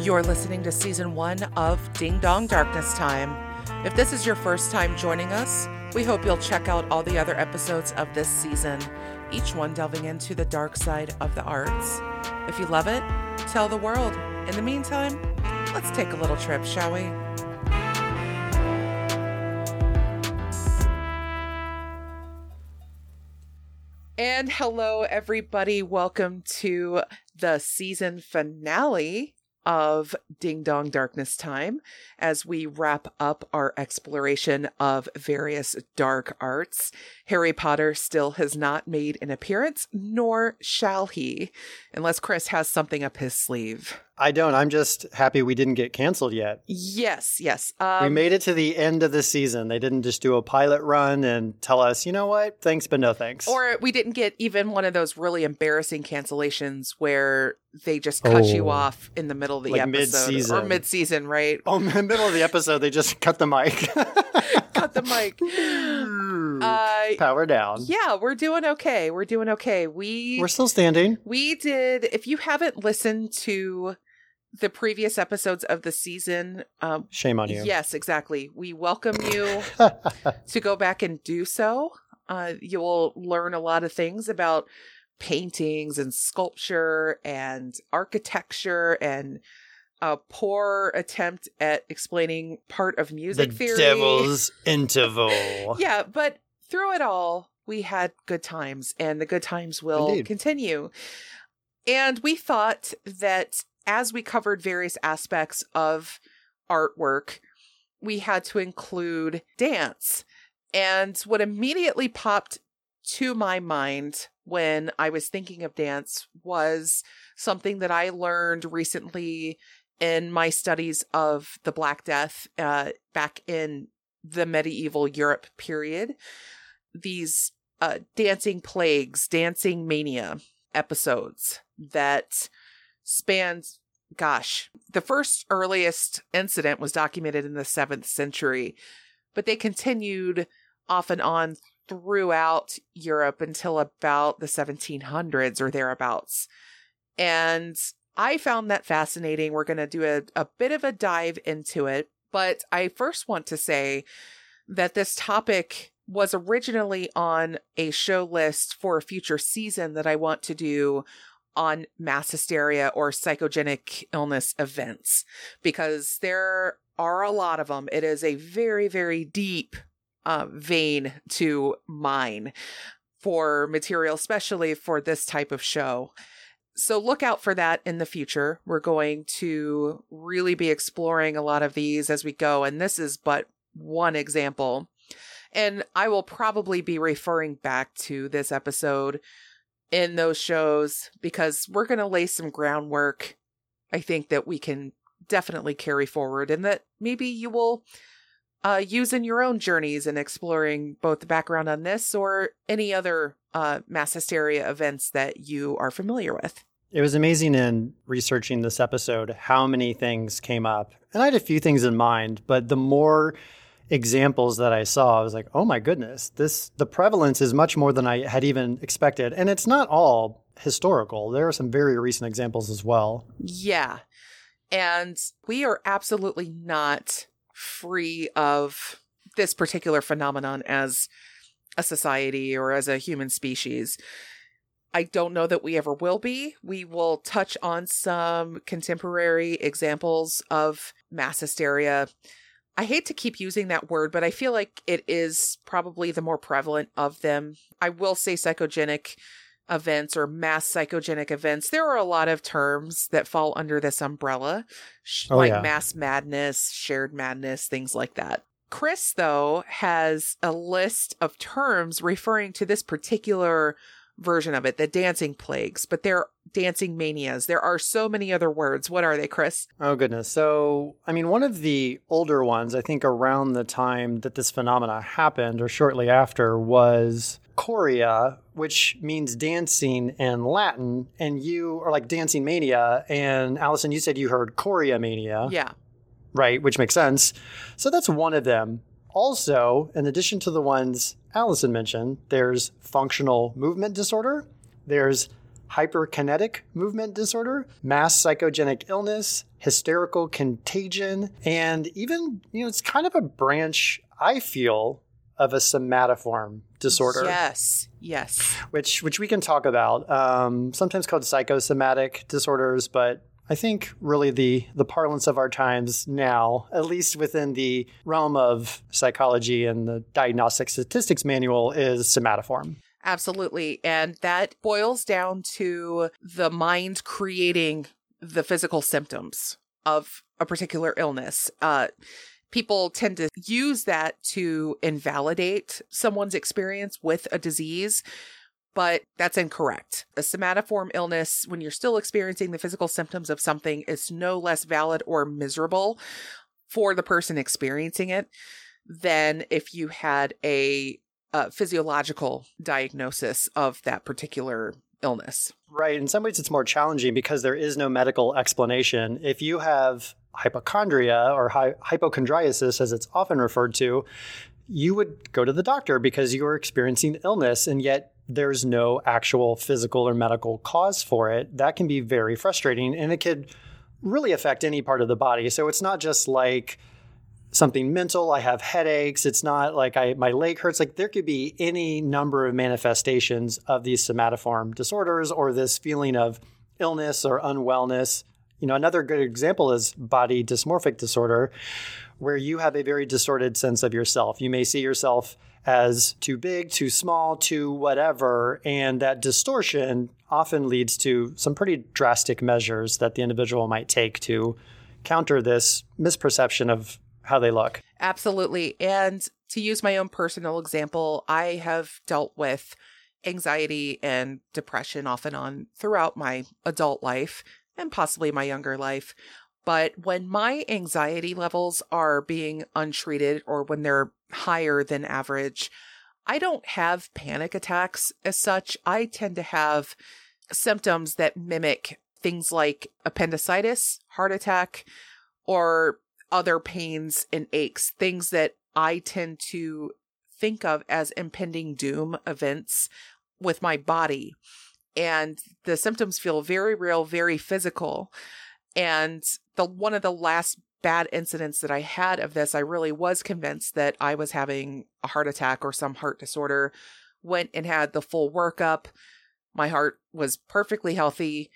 You're listening to Season 1 of Ding Dong Darkness Time. If this is your first time joining us, we hope you'll check out all the other episodes of this season, each one delving into the dark side of the arts. If you love it, tell the world. In the meantime, let's take a little trip, shall we? And hello, everybody. Welcome to the season finale of Ding Dong Darkness Time as we wrap up our exploration of various dark arts. Harry Potter still has not made an appearance, nor shall he, unless Chris has something up his sleeve. I don't. I'm just happy we didn't get canceled yet. Yes. We made it to the end of the season. They didn't just do a pilot run and tell us, you know what, thanks, but no thanks. Or we didn't get even one of those really embarrassing cancellations where they just cut you off in the middle of the like episode. Mid-season. Or mid-season, right? Oh, in the middle of the episode, they just cut the mic. Cut the mic. Power down. Yeah, we're doing okay. We're still standing. We did, if you haven't listened to the previous episodes of the season, shame on you. Yes, exactly. We welcome you to go back and do so. You will learn a lot of things about paintings and sculpture and architecture and a poor attempt at explaining part of music theory. The devil's interval. Yeah, but through it all, we had good times, and the good times will continue. And we thought that as we covered various aspects of artwork, we had to include dance. And what immediately popped to my mind when I was thinking of dance was something that I learned recently in my studies of the Black Death back in the medieval Europe period. These dancing plagues, dancing mania episodes that spanned, the first earliest incident was documented in the 7th century, but they continued off and on throughout Europe until about the 1700s or thereabouts. And I found that fascinating. We're going to do a bit of a dive into it, but I first want to say that this topic was originally on a show list for a future season that I want to do on mass hysteria or psychogenic illness events, because there are a lot of them. It is a very, very deep vein to mine for material, especially for this type of show. So look out for that in the future. We're going to really be exploring a lot of these as we go, and this is but one example. And I will probably be referring back to this episode in those shows because we're going to lay some groundwork, I think, that we can definitely carry forward and that maybe you will use in your own journeys in exploring both the background on this or any other mass hysteria events that you are familiar with. It was amazing in researching this episode how many things came up. And I had a few things in mind, but the more examples that I saw, I was like, oh my goodness, the prevalence is much more than I had even expected. And it's not all historical. There are some very recent examples as well. Yeah. And we are absolutely not free of this particular phenomenon as a society or as a human species. I don't know that we ever will be. We will touch on some contemporary examples of mass hysteria. I hate to keep using that word, but I feel like it is probably the more prevalent of them. I will say psychogenic events or mass psychogenic events. There are a lot of terms that fall under this umbrella, mass madness, shared madness, things like that. Chris, though, has a list of terms referring to this particular version of it, the dancing plagues, but they're dancing manias. There are so many other words. What are they, Chris? Oh, goodness. So, I mean, one of the older ones, I think around the time that this phenomena happened or shortly after, was chorea, which means dancing in Latin, and you are like dancing mania. And Allison, you said you heard chorea mania. Yeah. Right, which makes sense. So that's one of them. Also, in addition to the ones Allison mentioned, there's functional movement disorder, there's hyperkinetic movement disorder, mass psychogenic illness, hysterical contagion, and even, it's kind of a branch, I feel, of a somatoform disorder. Yes. Which we can talk about. Sometimes called psychosomatic disorders, but I think really the parlance of our times now, at least within the realm of psychology and the Diagnostic Statistics Manual, is somatoform. Absolutely. And that boils down to the mind creating the physical symptoms of a particular illness. People tend to use that to invalidate someone's experience with a disease, but that's incorrect. A somatoform illness, when you're still experiencing the physical symptoms of something, is no less valid or miserable for the person experiencing it than if you had a physiological diagnosis of that particular illness. Right. In some ways, it's more challenging because there is no medical explanation. If you have hypochondria or hypochondriasis, as it's often referred to, you would go to the doctor because you are experiencing illness, and yet there's no actual physical or medical cause for it. That can be very frustrating, and it could really affect any part of the body. So it's not just like something mental. I have headaches. It's not like my leg hurts. Like there could be any number of manifestations of these somatoform disorders or this feeling of illness or unwellness. Another good example is body dysmorphic disorder, where you have a very distorted sense of yourself. You may see yourself as too big, too small, too whatever, and that distortion often leads to some pretty drastic measures that the individual might take to counter this misperception of how they look. Absolutely. And to use my own personal example, I have dealt with anxiety and depression off and on throughout my adult life and possibly my younger life. But when my anxiety levels are being untreated or when they're higher than average, I don't have panic attacks as such. I tend to have symptoms that mimic things like appendicitis, heart attack, or other pains and aches, things that I tend to think of as impending doom events with my body. And the symptoms feel very real, very physical. And one of the last bad incidents that I had of this, I really was convinced that I was having a heart attack or some heart disorder. Went and had the full workup. My heart was perfectly healthy.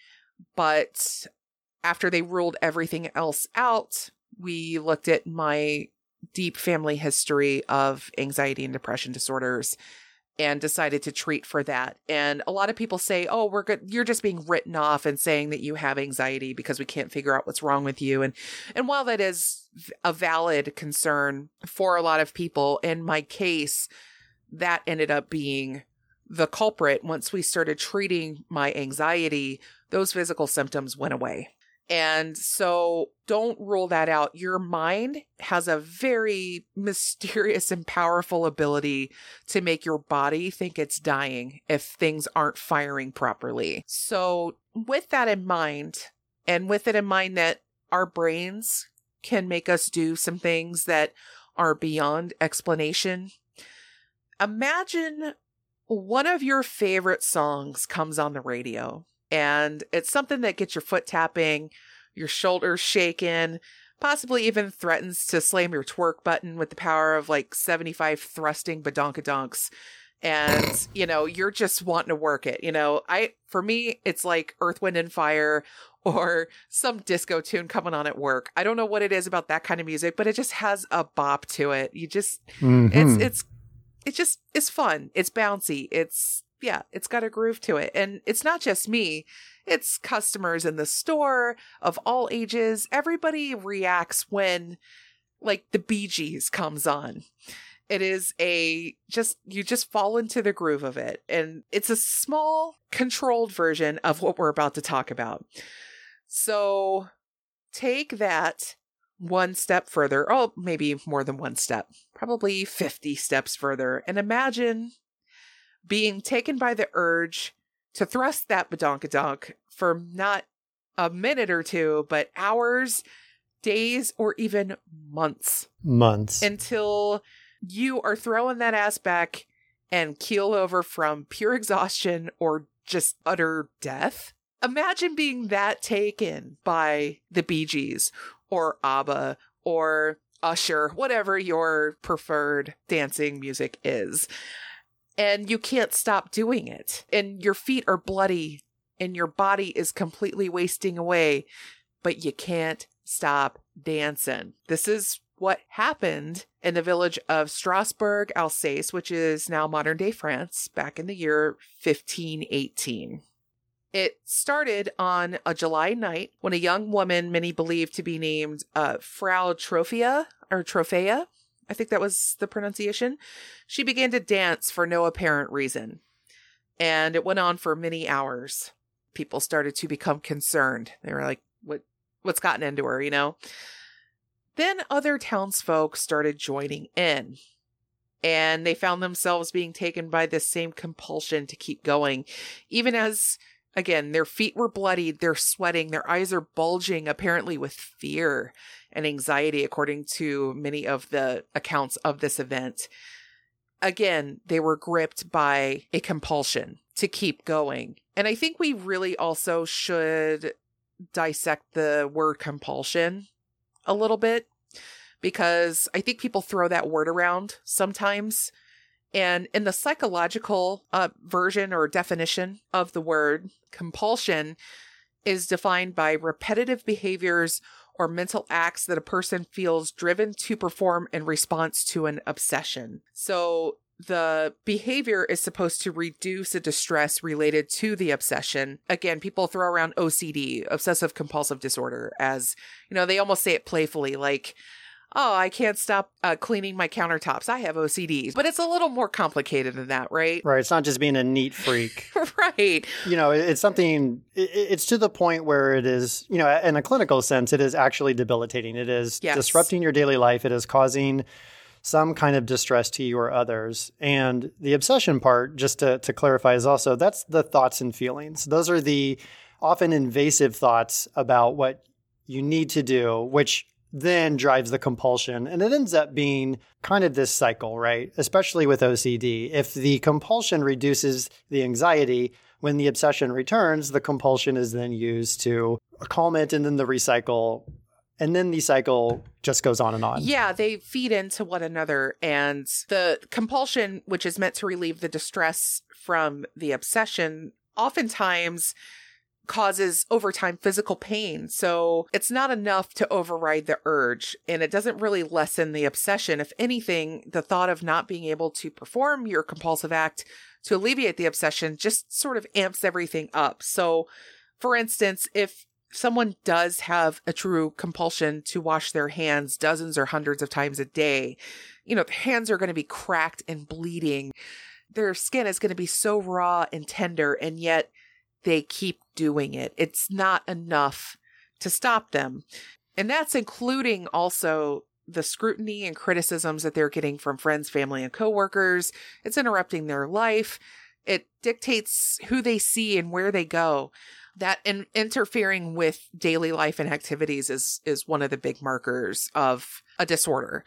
But after they ruled everything else out, we looked at my deep family history of anxiety and depression disorders and decided to treat for that. And a lot of people say, oh, we're good. You're just being written off and saying that you have anxiety because we can't figure out what's wrong with you. And while that is a valid concern for a lot of people, in my case, that ended up being the culprit. Once we started treating my anxiety, those physical symptoms went away. And so don't rule that out. Your mind has a very mysterious and powerful ability to make your body think it's dying if things aren't firing properly. So with that in mind, and with it in mind that our brains can make us do some things that are beyond explanation, imagine one of your favorite songs comes on the radio. And it's something that gets your foot tapping, your shoulders shaking, possibly even threatens to slam your twerk button with the power of like 75 thrusting badonkadonks. And, you're just wanting to work it. For me, it's like Earth, Wind and Fire or some disco tune coming on at work. I don't know what it is about that kind of music, but it just has a bop to it. You just, it's fun. It's bouncy. It's got a groove to it. And it's not just me. It's customers in the store of all ages. Everybody reacts when like the Bee Gees comes on. It is you just fall into the groove of it. And it's a small controlled version of what we're about to talk about. So take that one step further. Oh, maybe more than one step, probably 50 steps further. And imagine being taken by the urge to thrust that badonkadonk for not a minute or two, but hours, days, or even months. Until you are throwing that ass back and keel over from pure exhaustion or just utter death. Imagine being that taken by the Bee Gees or ABBA or Usher, whatever your preferred dancing music is. And you can't stop doing it. And your feet are bloody and your body is completely wasting away, but you can't stop dancing. This is what happened in the village of Strasbourg, Alsace, which is now modern day France, back in the year 1518. It started on a July night when a young woman, many believe to be named Frau Trophea, I think that was the pronunciation. She began to dance for no apparent reason. And it went on for many hours. People started to become concerned. They were like, what's gotten into her, you know? Then other townsfolk started joining in. And they found themselves being taken by this same compulsion to keep going. Even as, again, their feet were bloodied, they're sweating, their eyes are bulging, apparently with fear and anxiety, according to many of the accounts of this event. Again, they were gripped by a compulsion to keep going. And I think we really also should dissect the word compulsion a little bit, because I think people throw that word around sometimes. And in the psychological version or definition of the word, compulsion is defined by repetitive behaviors or mental acts that a person feels driven to perform in response to an obsession. So the behavior is supposed to reduce the distress related to the obsession. Again, people throw around OCD, obsessive compulsive disorder, as, you know, they almost say it playfully, like, oh, I can't stop cleaning my countertops. I have OCD. But it's a little more complicated than that, right? Right. It's not just being a neat freak. Right. You know, it's something, it's to the point where it is, you know, in a clinical sense, it is actually debilitating. It is disrupting your daily life. It is causing some kind of distress to you or others. And the obsession part, just to clarify, is also, that's the thoughts and feelings. Those are the often invasive thoughts about what you need to do, which then drives the compulsion. And it ends up being kind of this cycle, right? Especially with OCD. If the compulsion reduces the anxiety, when the obsession returns, the compulsion is then used to calm it, and then the recycle. And then the cycle just goes on and on. Yeah, they feed into one another. And the compulsion, which is meant to relieve the distress from the obsession, oftentimes causes over time physical pain. So it's not enough to override the urge, and it doesn't really lessen the obsession. If anything, the thought of not being able to perform your compulsive act to alleviate the obsession just sort of amps everything up. So for instance, if someone does have a true compulsion to wash their hands dozens or hundreds of times a day, you know, their hands are going to be cracked and bleeding. Their skin is going to be so raw and tender, and yet they keep doing it. It's not enough to stop them. And that's including also the scrutiny and criticisms that they're getting from friends, family, and coworkers. It's interrupting their life. It dictates who they see and where they go. That interfering with daily life and activities is one of the big markers of a disorder.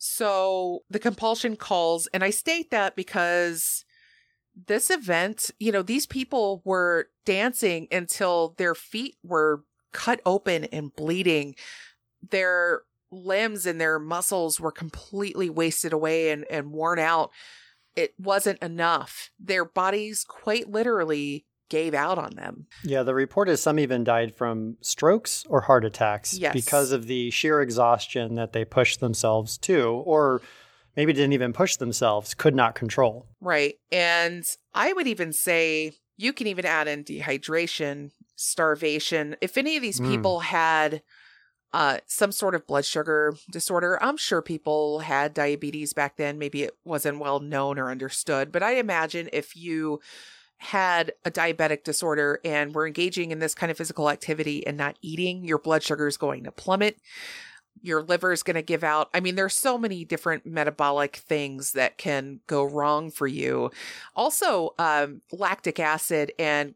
So the compulsion calls, and I state that because this event, you know, these people were dancing until their feet were cut open and bleeding. Their limbs and their muscles were completely wasted away and worn out. It wasn't enough. Their bodies quite literally gave out on them. Yeah, the report is some even died from strokes or heart attacks because of the sheer exhaustion that they pushed themselves to, or maybe didn't even push themselves, could not control. Right. And I would even say you can even add in dehydration, starvation. If any of these people had some sort of blood sugar disorder, I'm sure people had diabetes back then. Maybe it wasn't well known or understood. But I imagine if you had a diabetic disorder and were engaging in this kind of physical activity and not eating, your blood sugar is going to plummet. Your liver is going to give out. I mean, there's so many different metabolic things that can go wrong for you. Also, lactic acid and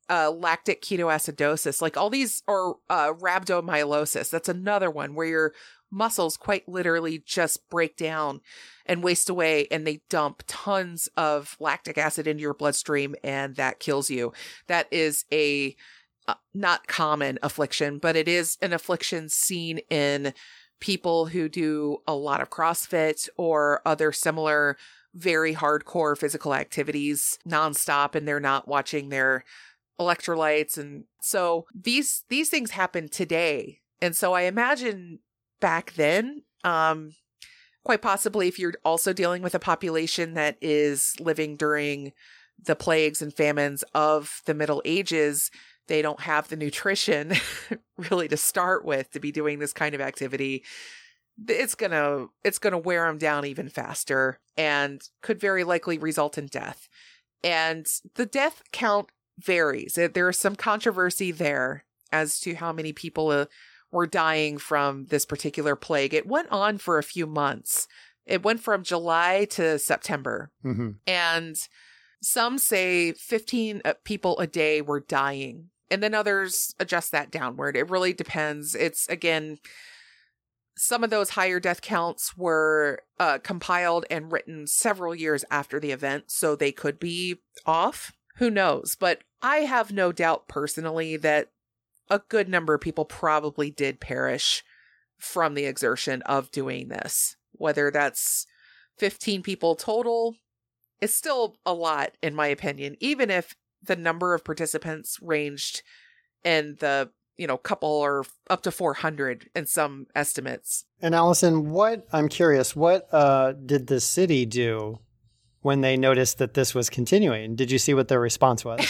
lactic ketoacidosis, like all these, or rhabdomyolysis. That's another one where your muscles quite literally just break down and waste away, and they dump tons of lactic acid into your bloodstream, and that kills you. That is a not common affliction, but it is an affliction seen in people who do a lot of CrossFit or other similar very hardcore physical activities nonstop, and they're not watching their electrolytes. And so these things happen today. And so I imagine back then, quite possibly if you're also dealing with a population that is living during the plagues and famines of the Middle Ages, they don't have the nutrition really to start with to be doing this kind of activity. It's gonna wear them down even faster and could very likely result in death. And the death count varies. There is some controversy there as to how many people were dying from this particular plague. It went on for a few months. It went from July to September. Mm-hmm. And some say 15 people a day were dying. And then others adjust that downward. It really depends. It's, again, some of those higher death counts were compiled and written several years after the event, so they could be off. Who knows? But I have no doubt personally that a good number of people probably did perish from the exertion of doing this. Whether that's 15 people total, it's still a lot, in my opinion, even if the number of participants ranged in the, couple or up to 400 in some estimates. And Allison, I'm curious, what did the city do when they noticed that this was continuing? Did you see what their response was?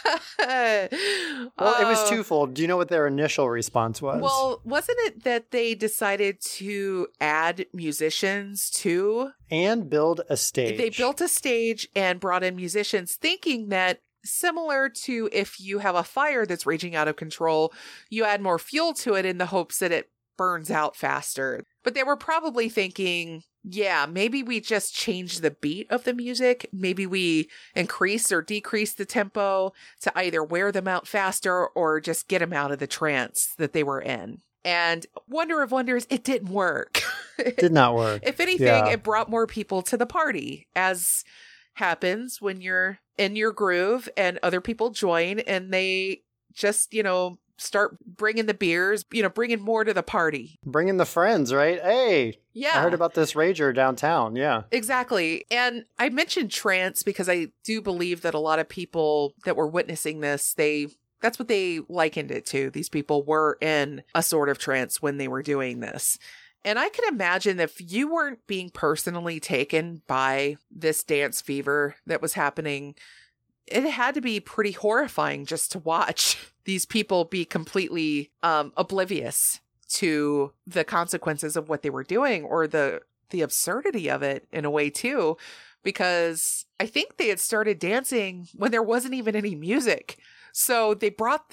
Well, it was twofold. Do you know what their initial response was? Well, wasn't it that they decided to add musicians too? And build a stage. They built a stage and brought in musicians, thinking that similar to if you have a fire that's raging out of control, you add more fuel to it in the hopes that it burns out faster. But they were probably thinking, yeah, maybe we just change the beat of the music. Maybe we increase or decrease the tempo to either wear them out faster or just get them out of the trance that they were in. And wonder of wonders, it didn't work. It did not work. If anything, It brought more people to the party, as happens when you're in your groove and other people join and they just, start bringing the beers, bringing more to the party. Bringing the friends, right? Hey, yeah. I heard about this rager downtown. Yeah, exactly. And I mentioned trance because I do believe that a lot of people that were witnessing this, that's what they likened it to. These people were in a sort of trance when they were doing this. And I can imagine if you weren't being personally taken by this dance fever that was happening, it had to be pretty horrifying just to watch these people be completely oblivious to the consequences of what they were doing, or the absurdity of it in a way too, because I think they had started dancing when there wasn't even any music. So they brought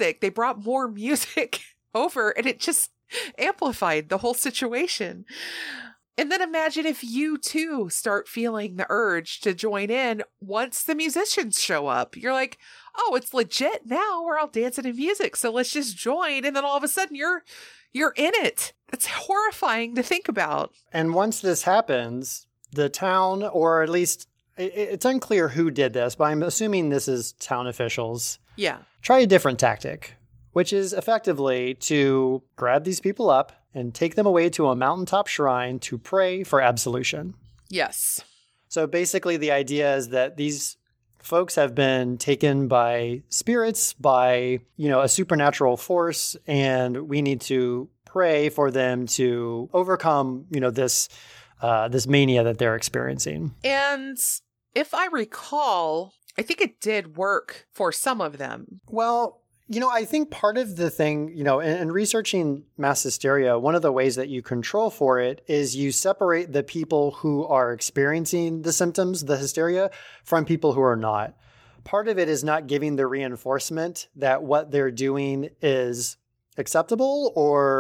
more music over, and it just amplified the whole situation. And then imagine if you too start feeling the urge to join in once the musicians show up. You're like, oh, it's legit now. We're all dancing to music, so let's just join. And then all of a sudden you're in it. It's horrifying to think about. And once this happens, the town, or at least it's unclear who did this, but I'm assuming this is town officials. Yeah. Try a different tactic, which is effectively to grab these people up and take them away to a mountaintop shrine to pray for absolution. Yes. So basically the idea is that these folks have been taken by spirits, by, a supernatural force, and we need to pray for them to overcome, this mania that they're experiencing. And if I recall, I think it did work for some of them. Well, I think part of the thing, in researching mass hysteria, one of the ways that you control for it is you separate the people who are experiencing the symptoms, the hysteria, from people who are not. Part of it is not giving the reinforcement that what they're doing is acceptable or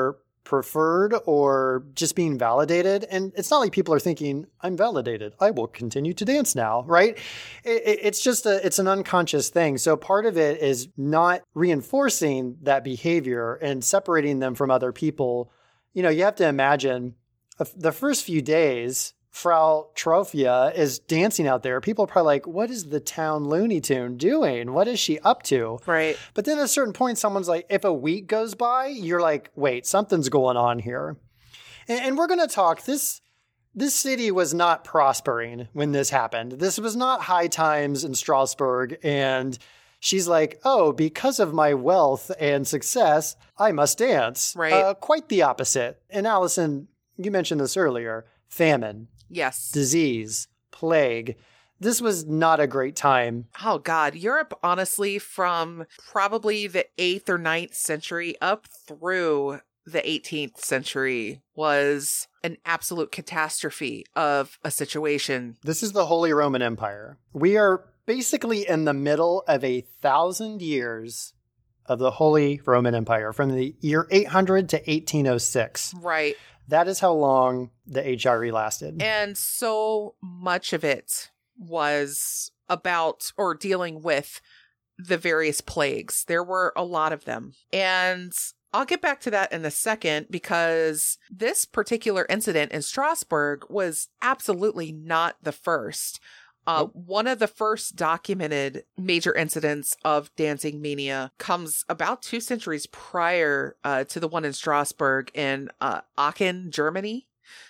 preferred or just being validated. And it's not like people are thinking, I'm validated, I will continue to dance now, right? It's just it's an unconscious thing. So part of it is not reinforcing that behavior and separating them from other people. You know, you have to imagine the first few days, Frau Trophia is dancing out there. People are probably like, what is the town Looney Tune doing? What is she up to? Right. But then at a certain point, someone's like, if a week goes by, you're like, wait, something's going on here. And we're going to talk, this city was not prospering when this happened. This was not high times in Strasbourg. And she's like, oh, because of my wealth and success, I must dance. Right. Quite the opposite. And Allison, you mentioned this earlier, famine. Yes. Disease, plague. This was not a great time. Oh, God. Europe, honestly, from probably the 8th or 9th century up through the 18th century was an absolute catastrophe of a situation. This is the Holy Roman Empire. We are basically in the middle of 1,000 years of the Holy Roman Empire from the year 800 to 1806. Right. That is how long the HRE lasted. And so much of it was about or dealing with the various plagues. There were a lot of them. And I'll get back to that in a second, because this particular incident in Strasbourg was absolutely not the first. One of the first documented major incidents of dancing mania comes about 2 centuries prior to the one in Strasbourg in Aachen, Germany.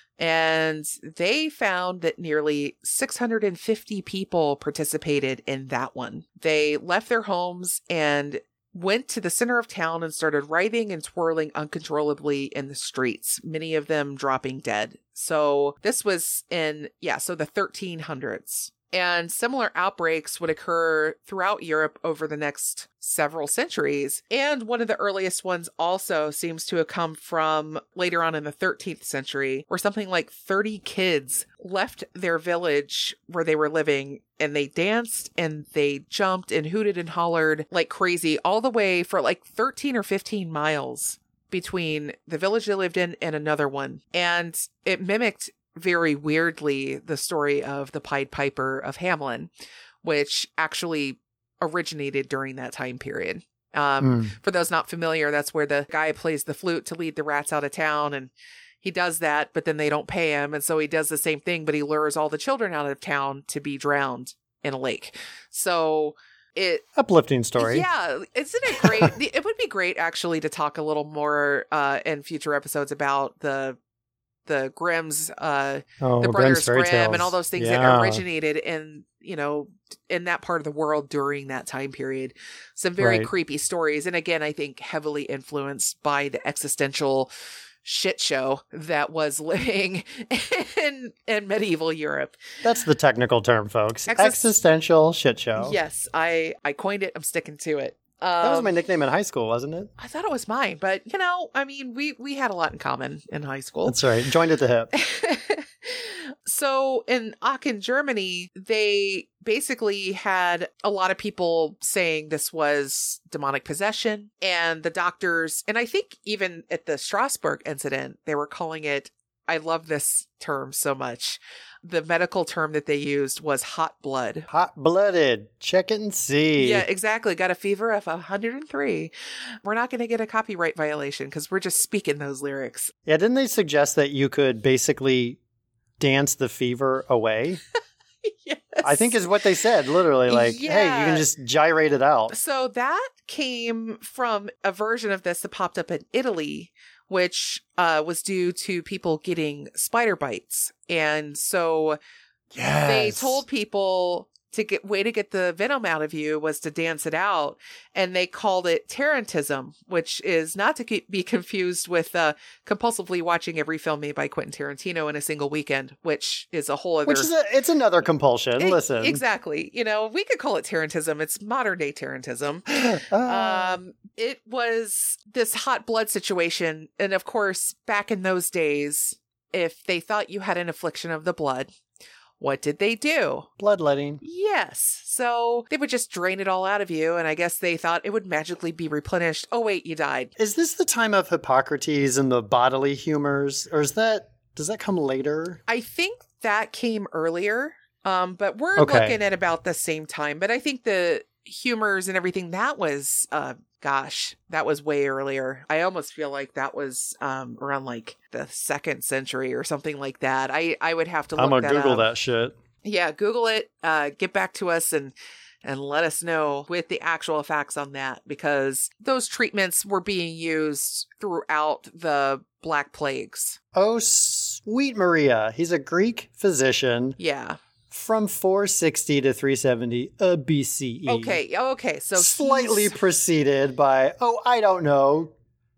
And they found that nearly 650 people participated in that one. They left their homes and went to the center of town and started writhing and twirling uncontrollably in the streets, many of them dropping dead. So this was the 1300s. And similar outbreaks would occur throughout Europe over the next several centuries. And one of the earliest ones also seems to have come from later on in the 13th century, where something like 30 kids left their village where they were living, and they danced and they jumped and hooted and hollered like crazy all the way for like 13 or 15 miles between the village they lived in and another one. And it mimicked very weirdly the story of the Pied Piper of Hamelin, which actually originated during that time period. For those not familiar, that's where the guy plays the flute to lead the rats out of town, and he does that, but then they don't pay him, and so he does the same thing, but he lures all the children out of town to be drowned in a lake. So uplifting story. Yeah, isn't it great? It would be great actually to talk a little more in future episodes about the Grimm's, the Brothers Grimm, and all those things that originated in that part of the world during that time period. Some very creepy stories. And again, I think heavily influenced by the existential shit show that was living in medieval Europe. That's the technical term, folks. Existential shit show. Yes, I coined it. I'm sticking to it. That was my nickname in high school, wasn't it? I thought it was mine, but we had a lot in common in high school. That's right. Joined at the hip. So in Aachen, Germany, they basically had a lot of people saying this was demonic possession, and the doctors, and I think even at the Strasbourg incident, they were calling it, I love this term so much. The medical term that they used was hot blood. Hot-blooded. Check it and see. Yeah, exactly. Got a fever of 103. We're not going to get a copyright violation because we're just speaking those lyrics. Yeah, didn't they suggest that you could basically dance the fever away? Yes. I think is what they said, literally. Like, hey, you can just gyrate it out. So that came from a version of this that popped up in Italy, which was due to people getting spider bites. And so they told people to get the venom out of you was to dance it out. And they called it tarantism, which is not to be confused with compulsively watching every film made by Quentin Tarantino in a single weekend, which is a whole other... It's another compulsion. Listen. Exactly. We could call it tarantism. It's modern day tarantism. It was this hot blood situation. And of course, back in those days, if they thought you had an affliction of the blood, What did they do? Bloodletting. Yes. So they would just drain it all out of you, and I guess they thought it would magically be replenished. Oh, wait, you died. Is this the time of Hippocrates and the bodily humors, or does that come later? I think that came earlier, but we're looking at about the same time. But I think the humors and everything, that was... that was way earlier. I almost feel like that was around like the 2nd century or something like that. I would have to look that up. I'm gonna Google that shit. Yeah, Google it. Get back to us and let us know with the actual facts on that, because those treatments were being used throughout the Black Plagues. Oh, sweet Maria. He's a Greek physician. Yeah. From 460 to 370 BCE. Okay. So slightly preceded by, I don't know,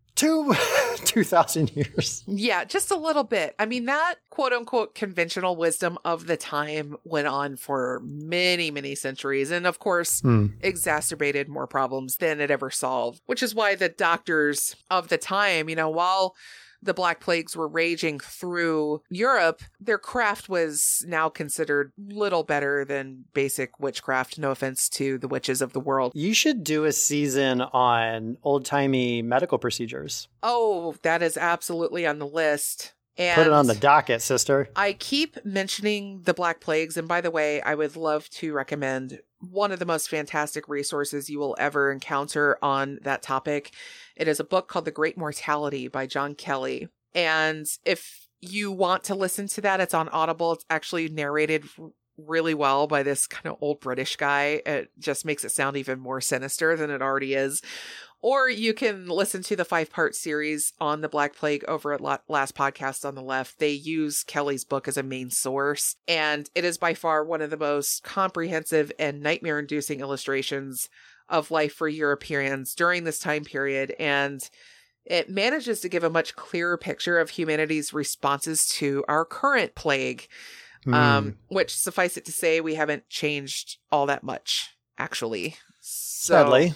2,000 years. Yeah, just a little bit. I mean, that quote unquote conventional wisdom of the time went on for many, many centuries. And of course, exacerbated more problems than it ever solved, which is why the doctors of the time, while the Black Plagues were raging through Europe, their craft was now considered little better than basic witchcraft. No offense to the witches of the world. You should do a season on old-timey medical procedures. Oh, that is absolutely on the list. And put it on the docket, sister. I keep mentioning the Black Plagues, and by the way, I would love to recommend one of the most fantastic resources you will ever encounter on that topic. It is a book called The Great Mortality by John Kelly. And if you want to listen to that, it's on Audible. It's actually narrated really well by this kind of old British guy. It just makes it sound even more sinister than it already is. Or you can listen to the 5-part series on the Black Plague over at Last Podcast on the Left. They use Kelly's book as a main source, and it is by far one of the most comprehensive and nightmare-inducing illustrations of life for Europeans during this time period, and it manages to give a much clearer picture of humanity's responses to our current plague, which, suffice it to say, we haven't changed all that much, actually. Sadly.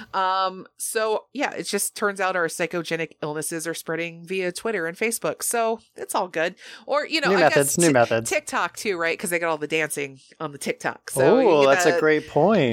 So yeah, it just turns out our psychogenic illnesses are spreading via Twitter and Facebook. So it's all good. Or, new methods. TikTok too, right? Because they got all the dancing on the TikTok. So that's a great point.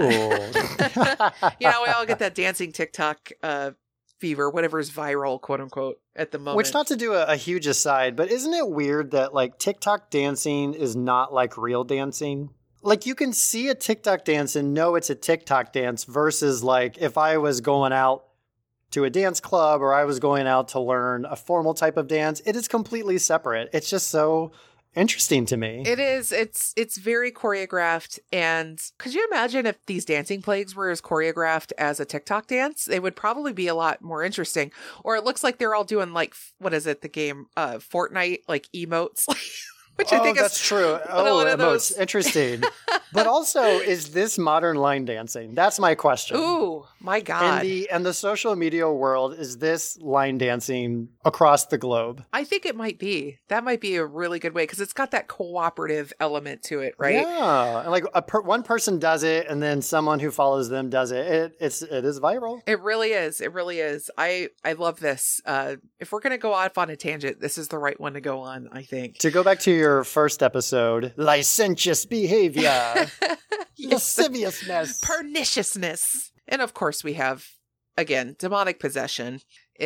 Yeah. We all get that dancing TikTok fever, whatever's viral, quote unquote, at the moment. Which, not to do a huge aside, but isn't it weird that like TikTok dancing is not like real dancing? Like, you can see a TikTok dance and know it's a TikTok dance versus, like, if I was going out to a dance club or I was going out to learn a formal type of dance, it is completely separate. It's just so interesting to me. It is. It's very choreographed. And could you imagine if these dancing plagues were as choreographed as a TikTok dance? They would probably be a lot more interesting. Or it looks like they're all doing, like, what is it, the game Fortnite, like, emotes? Which I think that's true. Emotes. Interesting. But also, is this modern line dancing? That's my question. Ooh, my God. And the social media world, is this line dancing across the globe? I think it might be. That might be a really good way, because it's got that cooperative element to it, right? Yeah. And like one person does it, and then someone who follows them does it. It is viral. It really is. It really is. I love this. If we're going to go off on a tangent, this is the right one to go on, I think. To go back to your first episode, licentious behavior, lasciviousness, perniciousness. And of course we have, again, demonic possession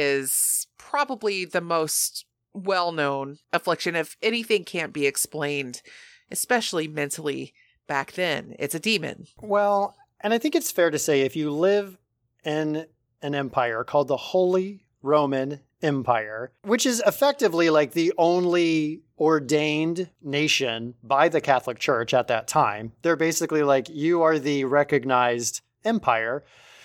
is probably the most well-known affliction. If anything can't be explained, especially mentally back then, it's a demon. Well, and I think it's fair to say if you live in an empire called the Holy Roman Empire, which is effectively like the only ordained nation by the Catholic Church at that time. They're basically like, you are the recognized empire.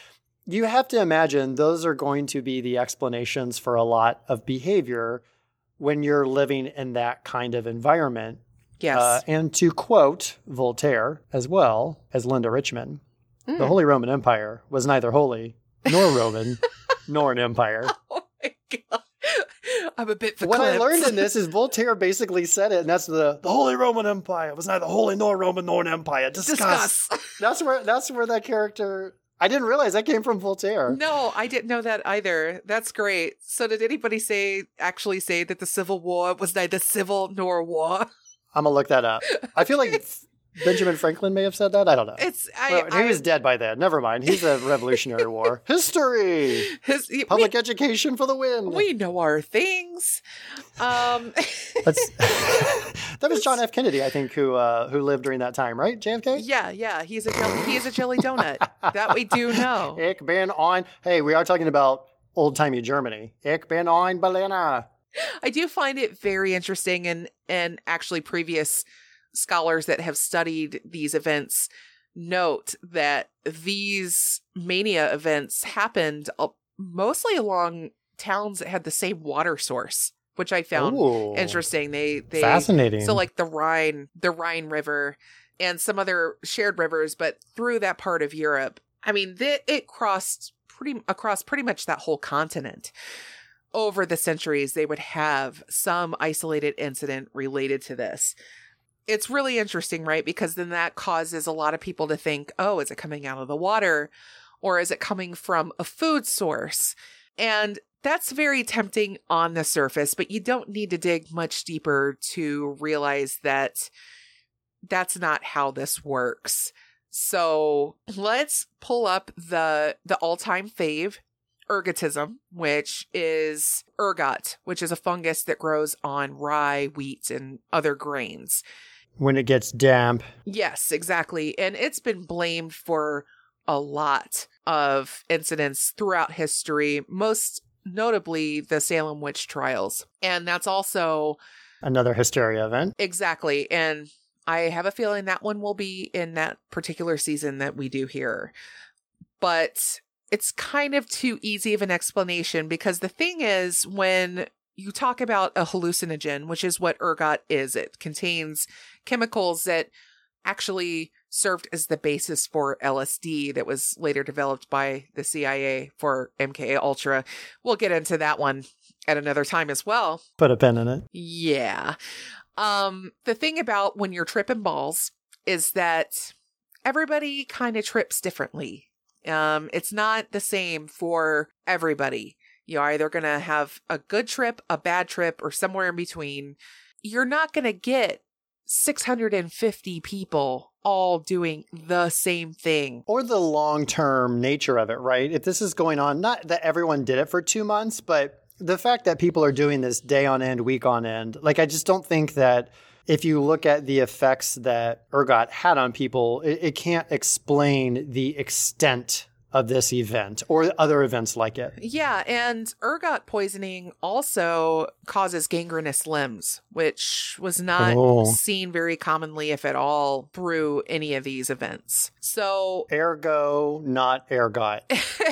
You have to imagine those are going to be the explanations for a lot of behavior when you're living in that kind of environment. Yes. And to quote Voltaire as well as Linda Richman, the Holy Roman Empire was neither holy nor Roman nor an empire. Oh my God. I'm a bit verklempt. What I learned in this is Voltaire basically said it, and that's the Holy Roman Empire was neither holy nor Roman nor an empire. Discuss. That's where that character... I didn't realize that came from Voltaire. No, I didn't know that either. That's great. So did anybody actually say that the Civil War was neither civil nor war? I'm going to look that up. I feel like Benjamin Franklin may have said that. I don't know. He was dead by then. Never mind. He's a Revolutionary War. History. Public education for the win. We know our things. That was John F. Kennedy, I think, who lived during that time, right? JFK? Yeah. He's a jelly donut. That we do know. Ich bin ein... Hey, we are talking about old-timey Germany. Ich bin ein Berliner. I do find it very interesting, and actually previous scholars that have studied these events note that these mania events happened mostly along towns that had the same water source, which I found interesting. They fascinating. So like the Rhine River and some other shared rivers, but through that part of Europe, I mean, it crossed across pretty much that whole continent. Over the centuries, they would have some isolated incident related to this. It's really interesting, right? Because then that causes a lot of people to think, oh, is it coming out of the water? Or is it coming from a food source? And that's very tempting on the surface, but you don't need to dig much deeper to realize that that's not how this works. So let's pull up the all-time fave, ergotism, which is ergot, which is a fungus that grows on rye, wheat, and other grains. When it gets damp. Yes, exactly. And it's been blamed for a lot of incidents throughout history, most notably the Salem witch trials. And that's also another hysteria event. Exactly. And I have a feeling that one will be in that particular season that we do here. But it's kind of too easy of an explanation, because the thing is, when you talk about a hallucinogen, which is what ergot is, it contains chemicals that actually served as the basis for LSD that was later developed by the CIA for MK Ultra. We'll get into that one at another time as well. Put a pin in it. Yeah. The thing about when you're tripping balls is that everybody kind of trips differently. It's not the same for everybody. You're either going to have a good trip, a bad trip, or somewhere in between. You're not going to get 650 people all doing the same thing. Or the long-term nature of it, right? If this is going on, not that everyone did it for 2 months, but the fact that people are doing this day on end, week on end, like, I just don't think that if you look at the effects that ergot had on people, it can't explain the extent of this event or other events like it. Yeah, and ergot poisoning also causes gangrenous limbs, which was not seen very commonly, if at all, through any of these events. So ergo, not ergot.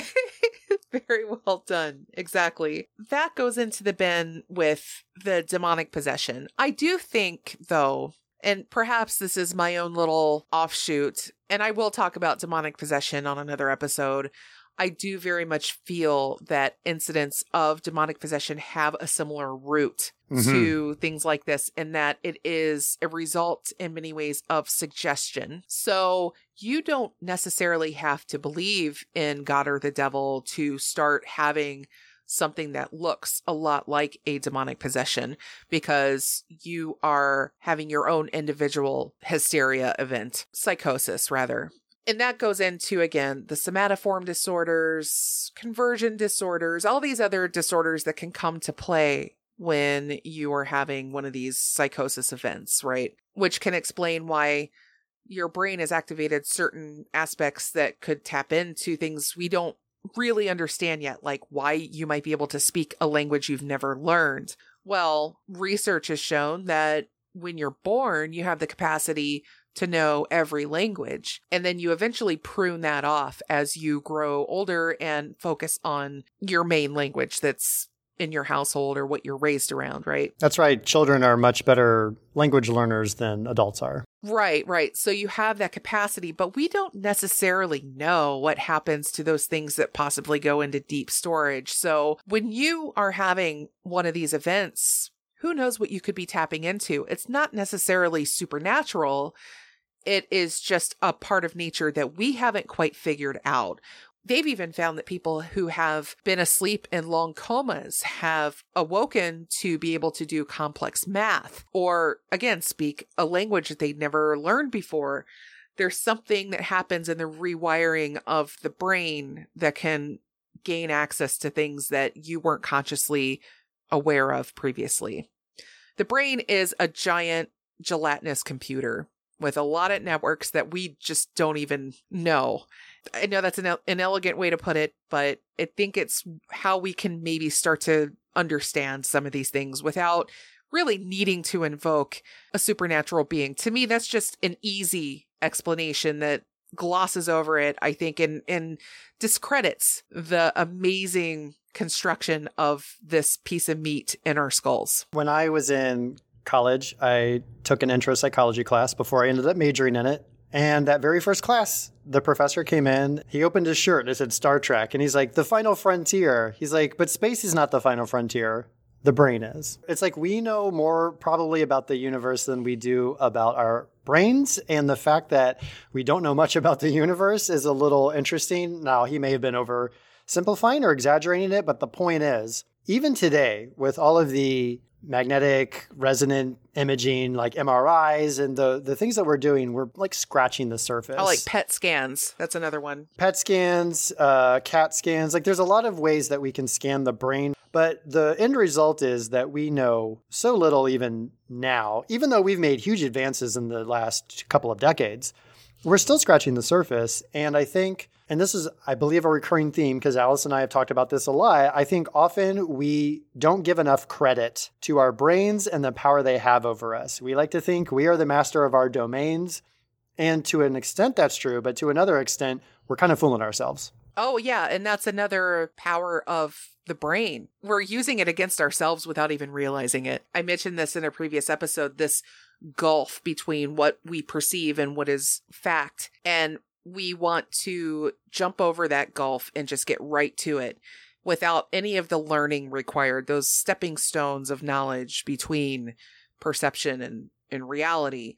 Very well done. Exactly. That goes into the bin with the demonic possession. I do think, though, and perhaps this is my own little offshoot, and I will talk about demonic possession on another episode, I do very much feel that incidents of demonic possession have a similar root to things like this, in that it is a result in many ways of suggestion. So you don't necessarily have to believe in God or the devil to start having something that looks a lot like a demonic possession, because you are having your own individual hysteria event, psychosis rather. And that goes into, again, the somatoform disorders, conversion disorders, all these other disorders that can come to play when you are having one of these psychosis events, right? Which can explain why your brain has activated certain aspects that could tap into things we don't really understand yet, like why you might be able to speak a language you've never learned. Well, research has shown that when you're born, you have the capacity to know every language, and then you eventually prune that off as you grow older and focus on your main language that's in your household or what you're raised around, right? That's right. Children are much better language learners than adults are. Right. So you have that capacity, but we don't necessarily know what happens to those things that possibly go into deep storage. So when you are having one of these events, who knows what you could be tapping into? It's not necessarily supernatural. It is just a part of nature that we haven't quite figured out. they've even found that people who have been asleep in long comas have awoken to be able to do complex math or, again, speak a language that they'd never learned before. There's something that happens in the rewiring of the brain that can gain access to things that you weren't consciously aware of previously. The brain is a giant gelatinous computer with a lot of networks that we just don't even know. I know that's an elegant way to put it, but I think it's how we can maybe start to understand some of these things without really needing to invoke a supernatural being. To me, that's just an easy explanation that glosses over it, I think, and discredits the amazing construction of this piece of meat in our skulls. When I was in college, I took an intro psychology class before I ended up majoring in it. And that very first class, the professor came in, he opened his shirt and it said Star Trek. And he's like, the final frontier. He's like, but space is not the final frontier. The brain is. It's like we know more probably about the universe than we do about our brains. And the fact that we don't know much about the universe is a little interesting. Now, he may have been oversimplifying or exaggerating it, but the point is, even today, with all of the magnetic resonant imaging, like MRIs and the things that we're doing, we're like scratching the surface. Oh, like PET scans. That's another one. PET scans, CAT scans. Like there's a lot of ways that we can scan the brain. But the end result is that we know so little even now, even though we've made huge advances in the last couple of decades, we're still scratching the surface. And I think, and this is, I believe, a recurring theme because Alice and I have talked about this a lot. I think often we don't give enough credit to our brains and the power they have over us. We like to think we are the master of our domains. And to an extent, that's true. But to another extent, we're kind of fooling ourselves. Oh, yeah. And that's another power of the brain. We're using it against ourselves without even realizing it. I mentioned this in a previous episode, this gulf between what we perceive and what is fact. And we want to jump over that gulf and just get right to it without any of the learning required, those stepping stones of knowledge between perception and reality.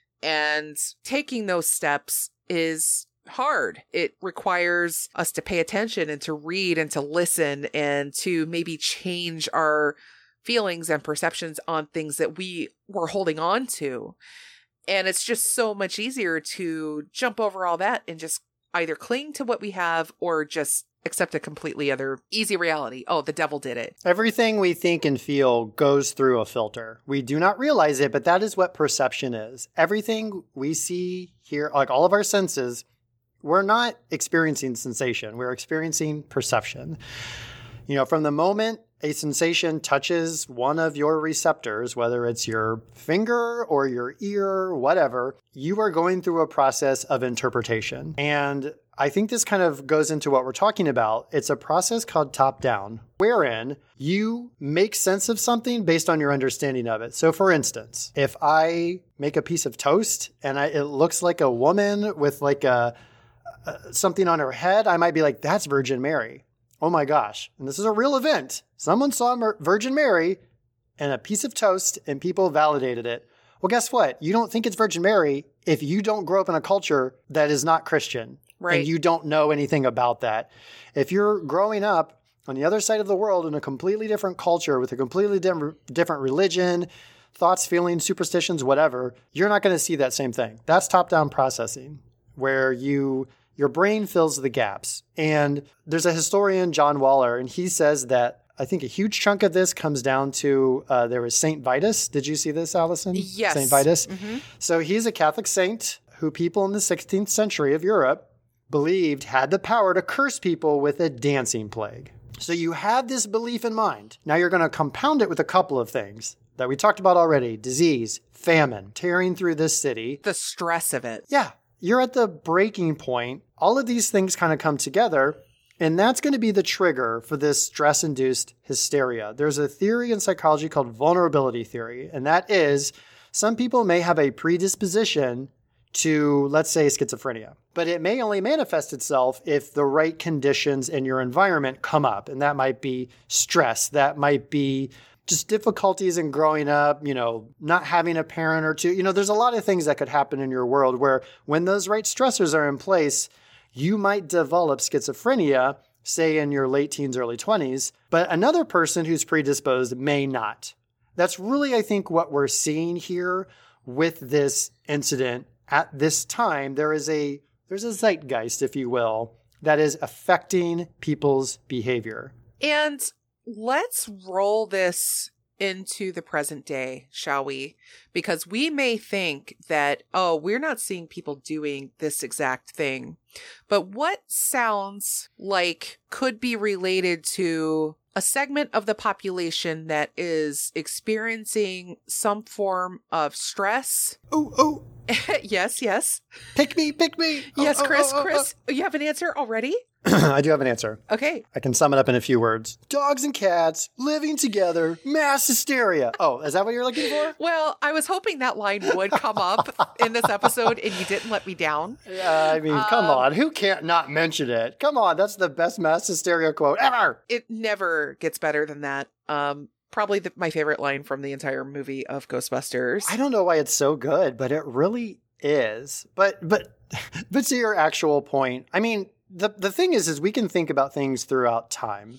And taking those steps is hard. It requires us to pay attention and to read and to listen and to maybe change our feelings and perceptions on things that we were holding on to. And it's just so much easier to jump over all that and just either cling to what we have or just accept a completely other easy reality. Oh, the devil did it. Everything we think and feel goes through a filter. We do not realize it, but that is what perception is. Everything we see, hear, like all of our senses, we're not experiencing sensation. We're experiencing perception. You know, from the moment a sensation touches one of your receptors, whether it's your finger or your ear, whatever, you are going through a process of interpretation. And I think this kind of goes into what we're talking about. It's a process called top-down, wherein you make sense of something based on your understanding of it. So for instance, if I make a piece of toast and it looks like a woman with like something on her head, I might be like, that's Virgin Mary. Oh my gosh. And this is a real event. Someone saw Virgin Mary and a piece of toast and people validated it. Well, guess what? You don't think it's Virgin Mary if you don't grow up in a culture that is not Christian. Right. And you don't know anything about that. If you're growing up on the other side of the world in a completely different culture with a completely different religion, thoughts, feelings, superstitions, whatever, you're not going to see that same thing. That's top-down processing, where your brain fills the gaps. And there's a historian, John Waller, and he says that I think a huge chunk of this comes down to there was St. Vitus. Did you see this, Allison? Yes. St. Vitus. Mm-hmm. So he's a Catholic saint who people in the 16th century of Europe believed had the power to curse people with a dancing plague. So you have this belief in mind. Now you're going to compound it with a couple of things that we talked about already. Disease, famine, tearing through this city. The stress of it. Yeah. You're at the breaking point. All of these things kind of come together, and that's going to be the trigger for this stress-induced hysteria. There's a theory in psychology called vulnerability theory, and that is some people may have a predisposition to, let's say, schizophrenia, but it may only manifest itself if the right conditions in your environment come up, and that might be stress, that might be just difficulties in growing up, not having a parent or two. There's a lot of things that could happen in your world where when those right stressors are in place, you might develop schizophrenia, say in your late teens, early 20s, but another person who's predisposed may not. That's really, I think, what we're seeing here with this incident. At this time, there's a zeitgeist, if you will, that is affecting people's behavior. And let's roll this into the present day, shall we? Because we may think that, oh, we're not seeing people doing this exact thing. But what sounds like could be related to a segment of the population that is experiencing some form of stress? Oh. Yes. Pick me. Yes, Chris, you have an answer already? I do have an answer. Okay. I can sum it up in a few words. Dogs and cats living together, mass hysteria. Oh, is that what you're looking for? Well, I was hoping that line would come up in this episode, and you didn't let me down. I mean, come on. Who can't not mention it? Come on. That's the best mass hysteria quote ever. It never gets better than that. Probably my favorite line from the entire movie of Ghostbusters. I don't know why it's so good, but it really is. But to your actual point, I mean, the thing is we can think about things throughout time.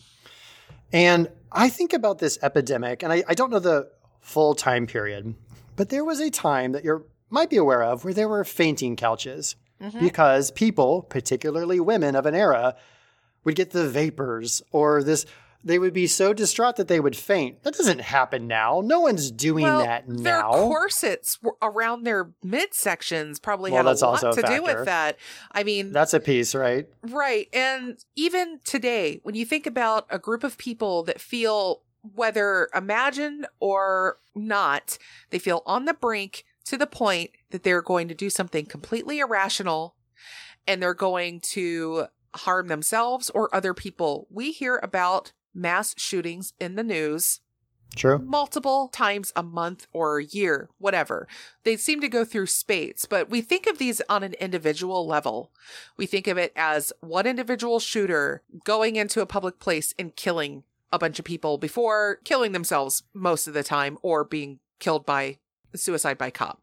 And I think about this epidemic, and I don't know the full time period, but there was a time that you might be aware of where there were fainting couches because people, particularly women of an era, would get the vapors or they would be so distraught that they would faint. That doesn't happen now. No one's doing that now. Their corsets around their midsections probably had a lot to do with that. I mean, that's a piece, right? Right. And even today, when you think about a group of people that feel, whether imagined or not, they feel on the brink to the point that they're going to do something completely irrational and they're going to harm themselves or other people. We hear about mass shootings in the news. True. Multiple times a month or a year, whatever. They seem to go through spades, but we think of these on an individual level. We think of it as one individual shooter going into a public place and killing a bunch of people before killing themselves most of the time or being killed by suicide by cop.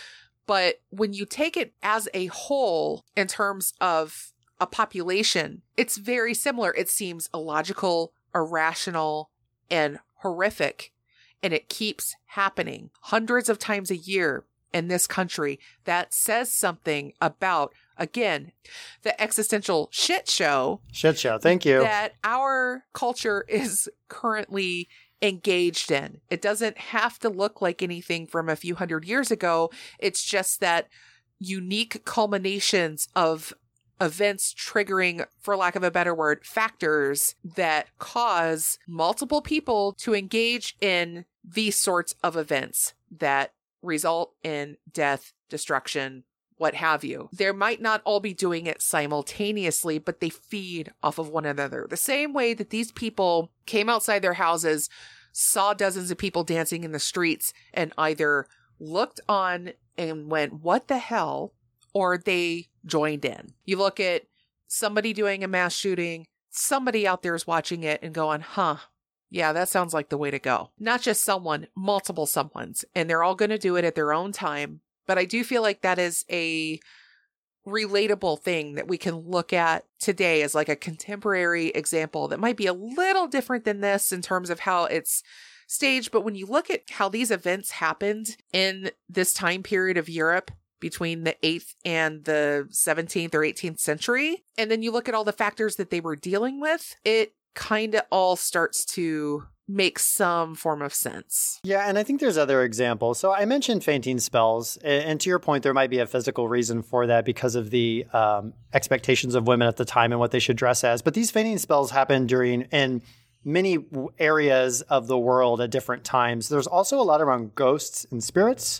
But when you take it as a whole in terms of a population, it's very similar. It seems illogical, irrational, and horrific, and it keeps happening hundreds of times a year in this country. That says something about, again, the existential shit show. Thank you. That our culture is currently engaged in. It doesn't have to look like anything from a few hundred years ago. It's just that unique culminations of events triggering, for lack of a better word, factors that cause multiple people to engage in these sorts of events that result in death, destruction, what have you. They might not all be doing it simultaneously, but they feed off of one another. The same way that these people came outside their houses, saw dozens of people dancing in the streets, and either looked on and went, what the hell? Or they joined in. You look at somebody doing a mass shooting, somebody out there is watching it and going, yeah, that sounds like the way to go. Not just someone, multiple someones, and they're all going to do it at their own time. But I do feel like that is a relatable thing that we can look at today as like a contemporary example that might be a little different than this in terms of how it's staged. But when you look at how these events happened in this time period of Europe, between the 8th and the 17th or 18th century, and then you look at all the factors that they were dealing with, it kind of all starts to make some form of sense. Yeah, and I think there's other examples. So I mentioned fainting spells, and to your point, there might be a physical reason for that because of the expectations of women at the time and what they should dress as. But these fainting spells happen in many areas of the world at different times. There's also a lot around ghosts and spirits.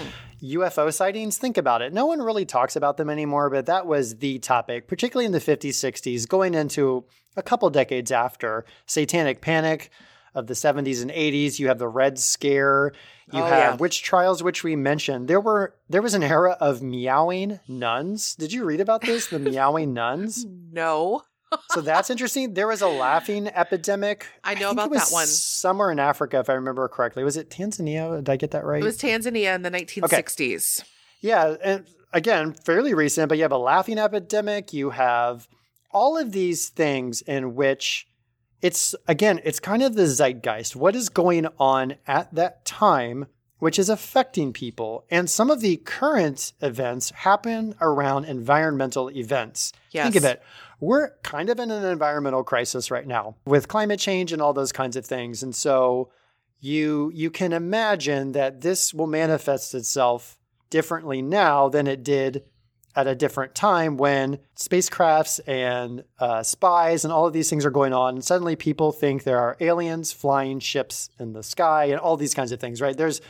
UFO sightings, think about it. No one really talks about them anymore, but that was the topic, particularly in the 50s, 60s, going into a couple decades after. Satanic Panic of the 70s and 80s. You have the Red Scare. You have witch trials, which we mentioned. There was an era of meowing nuns. Did you read about this? The meowing nuns? No. So that's interesting. There was a laughing epidemic. I know about that one. Somewhere in Africa, if I remember correctly. Was it Tanzania? Did I get that right? It was Tanzania in the 1960s. Okay. Yeah. And again, fairly recent, but you have a laughing epidemic. You have all of these things in which it's kind of the zeitgeist. What is going on at that time, which is affecting people? And some of the current events happen around environmental events. Yes. Think of it. We're kind of in an environmental crisis right now with climate change and all those kinds of things. And so you can imagine that this will manifest itself differently now than it did at a different time when spacecrafts and spies and all of these things are going on. And suddenly people think there are aliens flying ships in the sky and all these kinds of things, right? There's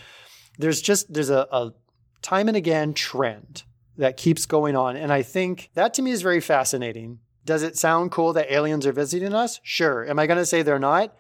a time and again trend that keeps going on. And I think that to me is very fascinating. Does it sound cool that aliens are visiting us? Sure. Am I going to say they're not?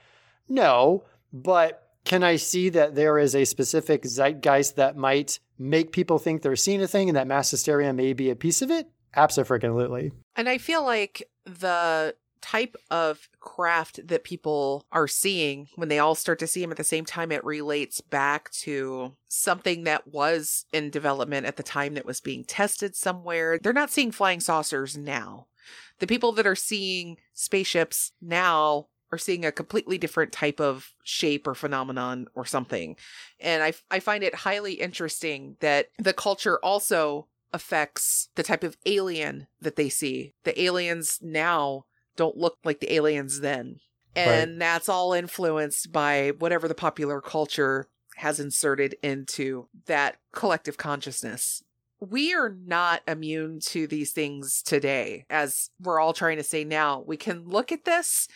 No. But can I see that there is a specific zeitgeist that might make people think they're seeing a thing and that mass hysteria may be a piece of it? Abso-freaking-lutely. And I feel like the type of craft that people are seeing, when they all start to see them at the same time, it relates back to something that was in development at the time that was being tested somewhere. They're not seeing flying saucers now. The people that are seeing spaceships now are seeing a completely different type of shape or phenomenon or something. And I find it highly interesting that the culture also affects the type of alien that they see. The aliens now don't look like the aliens then. And right. That's all influenced by whatever the popular culture has inserted into that collective consciousness. We are not immune to these things today, as we're all trying to say now. We can look at this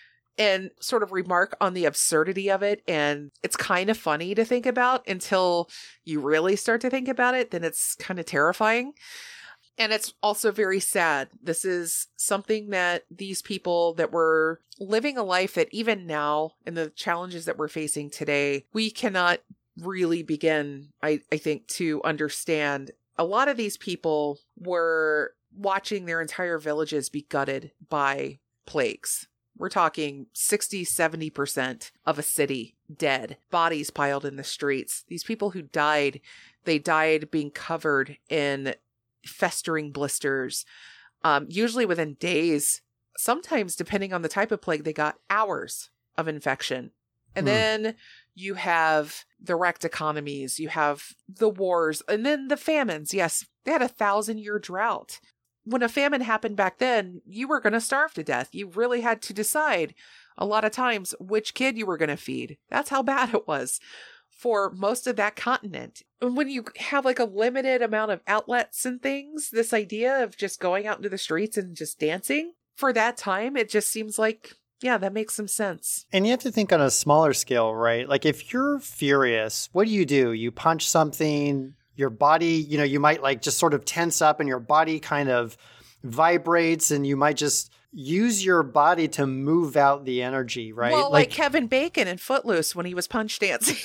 and sort of remark on the absurdity of it. And it's kind of funny to think about until you really start to think about it. Then it's kind of terrifying. And it's also very sad. This is something that these people that were living a life that even now, in the challenges that we're facing today, we cannot really begin, I think, to understand. A lot of these people were watching their entire villages be gutted by plagues. We're talking 60, 70% of a city dead, bodies piled in the streets. These people who died, they died being covered in festering blisters, usually within days. Sometimes, depending on the type of plague, they got hours of infection. And then you have the wrecked economies, you have the wars, and then the famines. Yes, they had a 1,000-year drought. When a famine happened back then, you were going to starve to death. You really had to decide a lot of times which kid you were going to feed. That's how bad it was for most of that continent. And when you have like a limited amount of outlets and things, this idea of just going out into the streets and just dancing for that time, it just seems like, yeah, that makes some sense. And you have to think on a smaller scale, right? Like if you're furious, what do? You punch something, your body, you might like just sort of tense up and your body kind of vibrates and you might just use your body to move out the energy, right? Well, like Kevin Bacon in Footloose when he was punch dancing.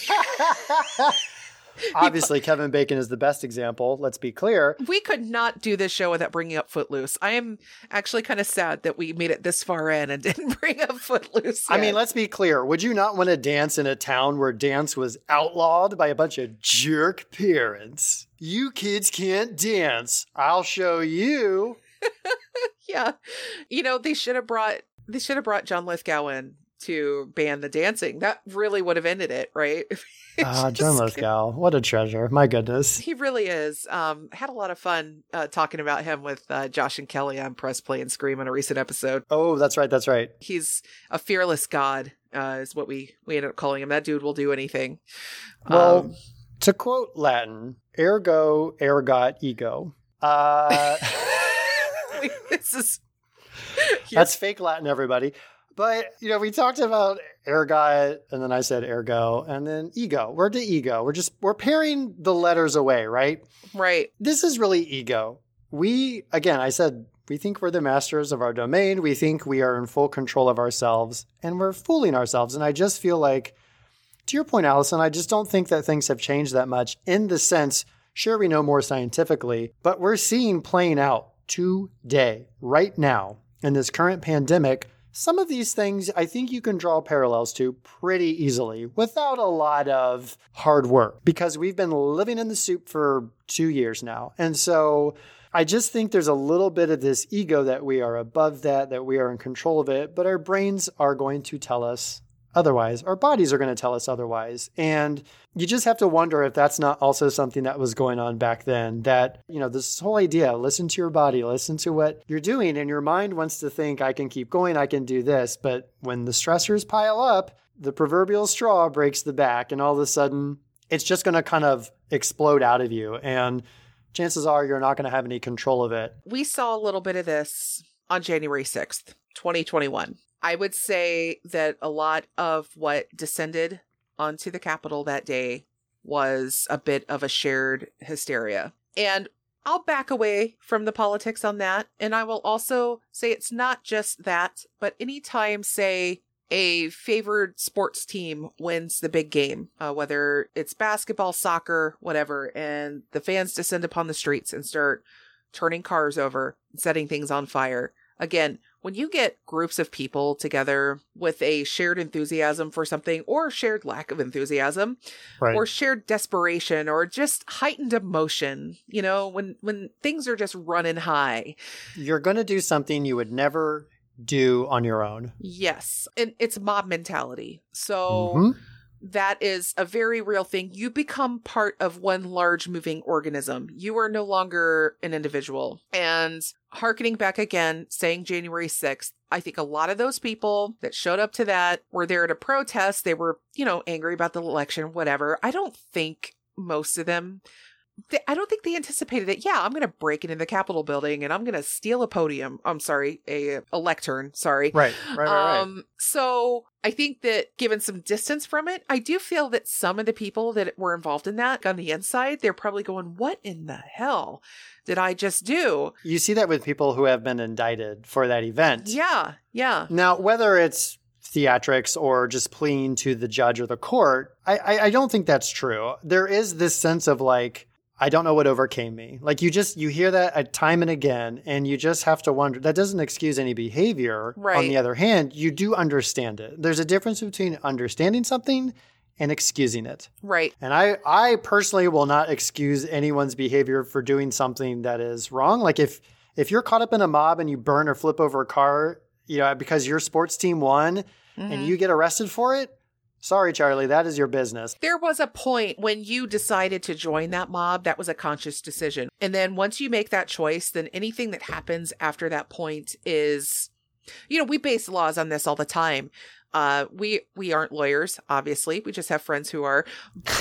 Obviously, Kevin Bacon is the best example. Let's be clear. We could not do this show without bringing up Footloose. I am actually kind of sad that we made it this far in and didn't bring up Footloose yet. I mean, let's be clear. Would you not want to dance in a town where dance was outlawed by a bunch of jerk parents? You kids can't dance. I'll show you. Yeah. They should have brought John Lithgow in to ban the dancing. That really would have ended it, right? John Lithgow, what a treasure. My goodness. He really is. Had a lot of fun talking about him with Josh and Kelly on Press Play and Scream on a recent episode. Oh, that's right. He's a fearless god, is what we ended up calling him. That dude will do anything. Well, to quote Latin, ergo, ergot, ego. This is... That's fake Latin, everybody. But, we talked about ergot, and then I said ergo, and then ego. We're to ego. We're pairing the letters away, right? Right. This is really ego. I said, we think we're the masters of our domain. We think we are in full control of ourselves, and we're fooling ourselves. And I just feel like, to your point, Allison, I just don't think that things have changed that much in the sense, sure, we know more scientifically, but we're seeing playing out today, right now, in this current pandemic, some of these things I think you can draw parallels to pretty easily without a lot of hard work, because we've been living in the soup for 2 years now. And so I just think there's a little bit of this ego that we are above that we are in control of it, but our brains are going to tell us otherwise. Our bodies are going to tell us otherwise. And you just have to wonder if that's not also something that was going on back then, that, this whole idea, listen to your body, listen to what you're doing. And your mind wants to think, I can keep going, I can do this. But when the stressors pile up, the proverbial straw breaks the back, and all of a sudden it's just going to kind of explode out of you. And chances are you're not going to have any control of it. We saw a little bit of this on January 6th, 2021. I would say that a lot of what descended onto the Capitol that day was a bit of a shared hysteria. And I'll back away from the politics on that. And I will also say it's not just that, but anytime, say, a favored sports team wins the big game, whether it's basketball, soccer, whatever, and the fans descend upon the streets and start turning cars over and setting things on fire. Again, when you get groups of people together with a shared enthusiasm for something, or shared lack of enthusiasm, right, or shared desperation, or just heightened emotion, when things are just running high, you're going to do something you would never do on your own. Yes. And it's mob mentality. So that is a very real thing. You become part of one large moving organism. You are no longer an individual. And hearkening back again, saying January 6th, I think a lot of those people that showed up to that were there to protest. They were, angry about the election, whatever. I don't think most of them, I don't think they anticipated that, I'm going to break into the Capitol building and I'm going to steal a podium. I'm sorry, a lectern. Sorry. Right. So I think that given some distance from it, I do feel that some of the people that were involved in that on the inside, they're probably going, what in the hell did I just do? You see that with people who have been indicted for that event. Yeah. Now, whether it's theatrics or just pleading to the judge or the court, I don't think that's true. There is this sense of like, I don't know what overcame me. Like you hear that time and again, and you just have to wonder. That doesn't excuse any behavior. Right. On the other hand, you do understand it. There's a difference between understanding something and excusing it. Right. And I personally will not excuse anyone's behavior for doing something that is wrong. Like if you're caught up in a mob and you burn or flip over a car, because your sports team won and you get arrested for it, sorry, Charlie, that is your business. There was a point when you decided to join that mob. That was a conscious decision. And then once you make that choice, then anything that happens after that point is, we base laws on this all the time. We aren't lawyers, obviously. We just have friends who are.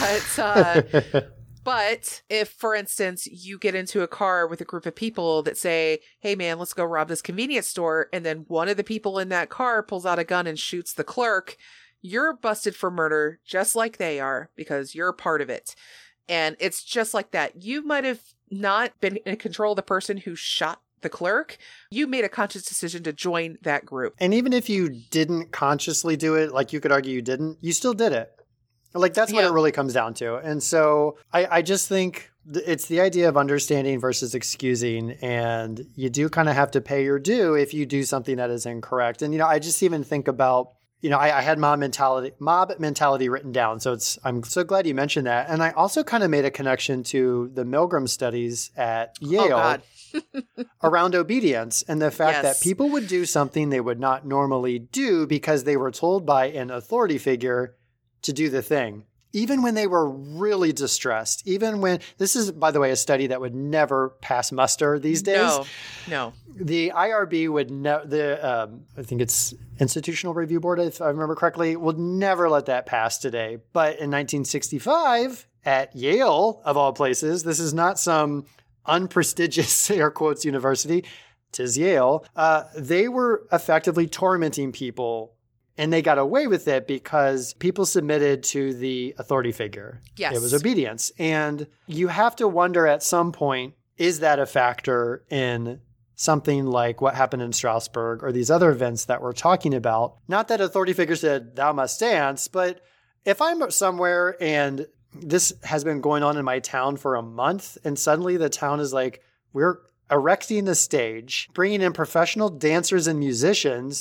But if, for instance, you get into a car with a group of people that say, hey, man, let's go rob this convenience store. And then one of the people in that car pulls out a gun and shoots the clerk. You're busted for murder just like they are because you're a part of it. And it's just like that. You might have not been in control of the person who shot the clerk. You made a conscious decision to join that group. And even if you didn't consciously do it, like you could argue you didn't, you still did it. Like that's what it really comes down to. And so I just think it's the idea of understanding versus excusing. And you do kind of have to pay your due if you do something that is incorrect. And, I just even think about, I had mob mentality written down. So I'm so glad you mentioned that. And I also kind of made a connection to the Milgram studies at Yale around obedience and the fact that people would do something they would not normally do because they were told by an authority figure to do the thing. Even when they were really distressed, even when this is, by the way, a study that would never pass muster these days. No. The IRB would I think it's Institutional Review Board, if I remember correctly, would never let that pass today. But in 1965 at Yale, of all places, this is not some unprestigious, air quotes, university, 'tis Yale. They were effectively tormenting people. And they got away with it because people submitted to the authority figure. Yes. It was obedience. And you have to wonder at some point, is that a factor in something like what happened in Strasbourg or these other events that we're talking about? Not that authority figure said, thou must dance, but if I'm somewhere and this has been going on in my town for a month and suddenly the town is like, we're erecting a stage, bringing in professional dancers and musicians,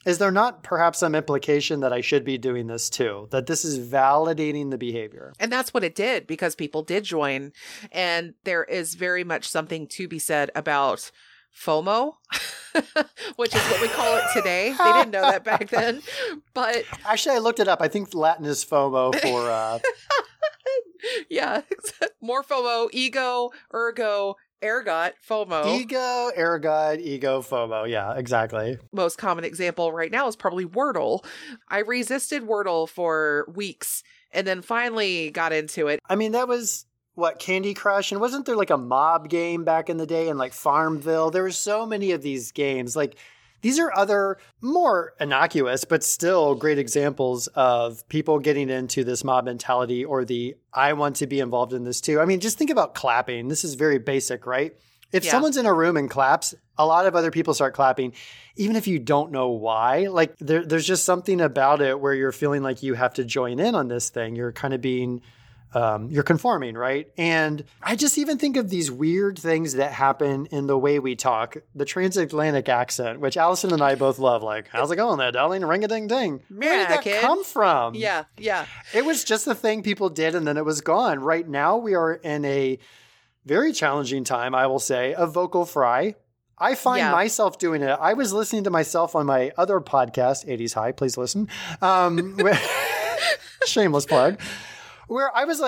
Is there not perhaps some implication that I should be doing this too? That this is validating the behavior? And that's what it did, because people did join. And there is very much something to be said about FOMO, which is what we call it today. They didn't know that back then. But actually, I looked it up. I think Latin is FOMO for... Yeah. More FOMO, ego, ergo, ergot, FOMO. Ego, ergot, ego, FOMO. Yeah, exactly. Most common example right now is probably Wordle. I resisted Wordle for weeks and then finally got into it. I mean, that was, what, Candy Crush? And wasn't there like a mob game back in the day and like Farmville? There were so many of these games. Like, these are other more innocuous, but still great examples of people getting into this mob mentality or the I want to be involved in this too. I mean, just think about clapping. This is very basic, right? If someone's in a room and claps, a lot of other people start clapping, even if you don't know why. Like there's just something about it where you're feeling like you have to join in on this thing. You're kind of being... you're conforming, right? And I just even think of these weird things that happen in the way we talk. The transatlantic accent, which Allison and I both love. Like, how's it going there, darling? Ring-a-ding-ding. Where did that come from? Yeah. It was just a thing people did and then it was gone. Right now, we are in a very challenging time, I will say, of vocal fry. I find myself doing it. I was listening to myself on my other podcast, 80s High, please listen. Shameless plug. Where I was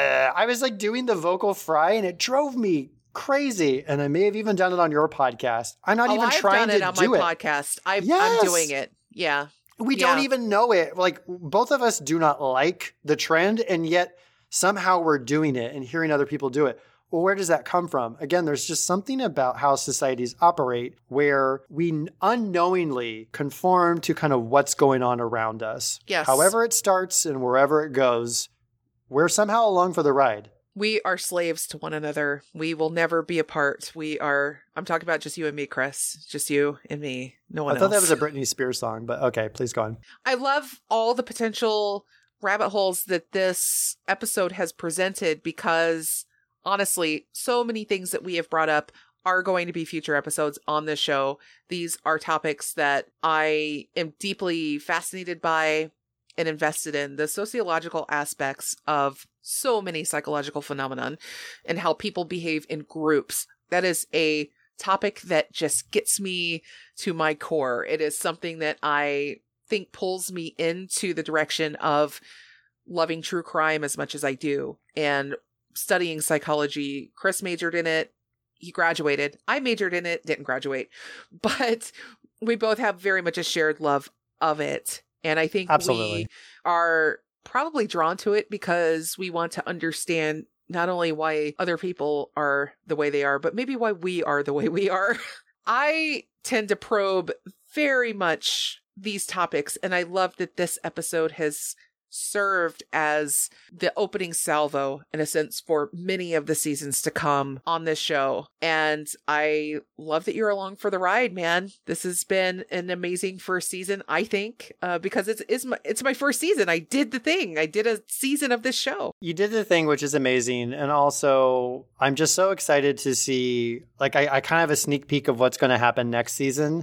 like doing the vocal fry and it drove me crazy. And I may have even done it on your podcast. I'm not even trying to do it. I've done it on my podcast. I'm doing it. Yeah. We don't even know it. Like both of us do not like the trend and yet somehow we're doing it and hearing other people do it. Well, where does that come from? Again, there's just something about how societies operate where we unknowingly conform to kind of what's going on around us. Yes. However it starts and wherever it goes, we're somehow along for the ride. We are slaves to one another. We will never be apart. I'm talking about just you and me, Chris. Just you and me. No one else. I thought that was a Britney Spears song, but okay, please go on. I love all the potential rabbit holes that this episode has presented because, honestly, so many things that we have brought up are going to be future episodes on this show. These are topics that I am deeply fascinated by and invested in, the sociological aspects of so many psychological phenomenon and how people behave in groups. That is a topic that just gets me to my core. It is something that I think pulls me into the direction of loving true crime as much as I do and studying psychology. Chris majored in it. He graduated. I majored in it, didn't graduate, but we both have very much a shared love of it. And I think we are probably drawn to it because we want to understand not only why other people are the way they are, but maybe why we are the way we are. I tend to probe very much these topics, and I love that this episode has served as the opening salvo, in a sense, for many of the seasons to come on this show. And I love that you're along for the ride, man. This has been an amazing first season, I think, because it's my first season. I did the thing. I did a season of this show. You did the thing, which is amazing. And also, I'm just so excited to see, like, I kind of have a sneak peek of what's going to happen next season.